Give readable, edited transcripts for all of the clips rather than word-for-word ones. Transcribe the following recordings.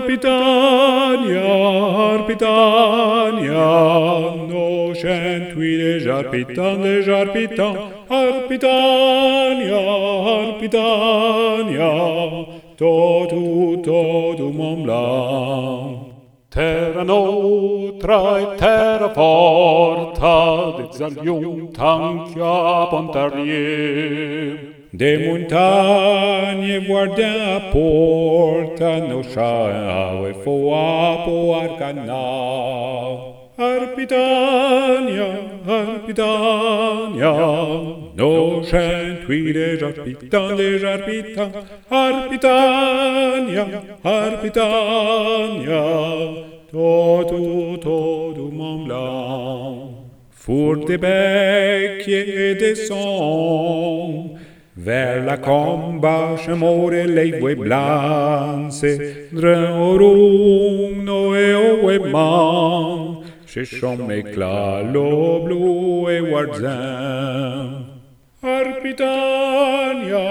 Arpitania, no chantui de jarpitan, Arpitania, todo Mont Blanc. Terra nostra e terra forta, des allions tanquia pontarier. Des montagnes guardin a porta, no chao e foa po arcana. Arpitania, no chantui de jarpitan, Arpitania, todo Mont Blanc. Four des becs et des sons, vers la comba chamore lei voi blanse, draurum noe oe man, chez chom éclat l'eau bleu et warzin. Arpitania,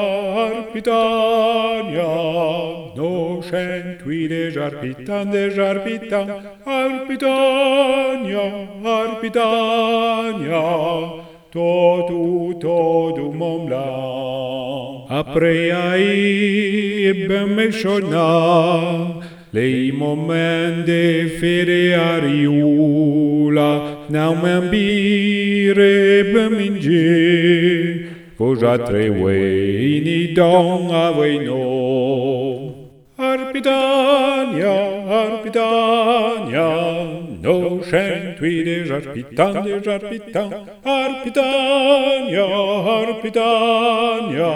no chantui de jarpitan, Arpitania, todo Mont Blanc. Après aïe bemechona, les moments de feriariula, now membire beminge, vojatre weini dong aveino. Arpitania, no chantui de jarpitan, Arpitania,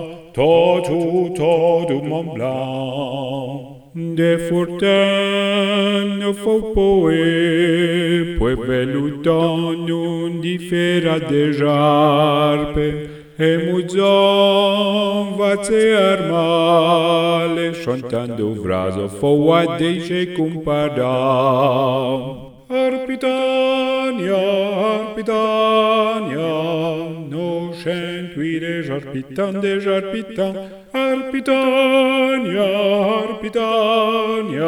todo Mont Blanc. De fortin no faux poe, veluton un differa de jarpe, e muzon vace armale, chantando vraso foa deice cumpadam. Arpitania, no chantui de jarpitan, Arpitania,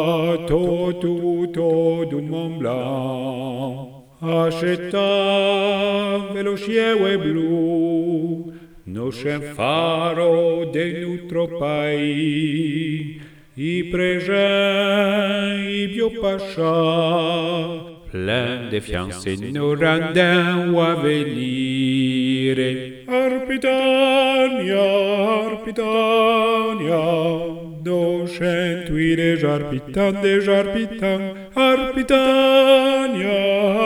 todo Mont Blanc. Acheta velocieux blu, no chien faro de notre pays, i prégin, i biopacha, plein de fiancés nous rendant ou à venir. Arpitania, no chantui de jarpitan, Arpitania,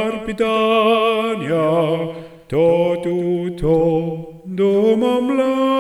todo Mont Blanc.